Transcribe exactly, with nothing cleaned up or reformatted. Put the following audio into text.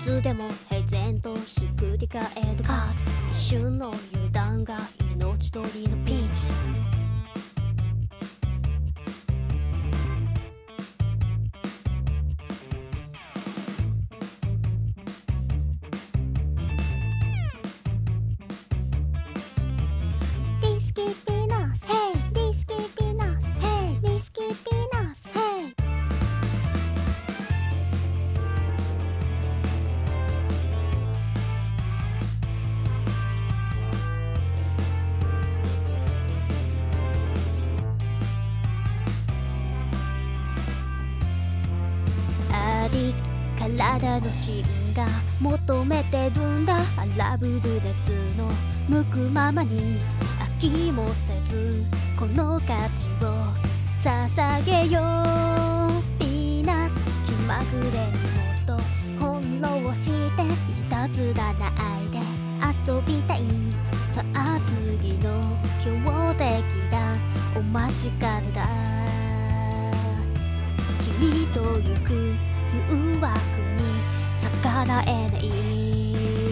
つでも平然とひっくり返るか一瞬の油断が命取りのピンチリスキーピーナッツ、ヘイリスキーピーナッツ、ヘイリスキーピーナッツ、ヘイアディクト体の芯が求めてるんだ荒ぶる熱の向くままに飽きもせずこの価値を捧げようピーナッツ気まぐれにもっと翻弄していたずらないで遊びたいさあ次の強敵がお待ちかねだ君と行く誘惑に逆らえない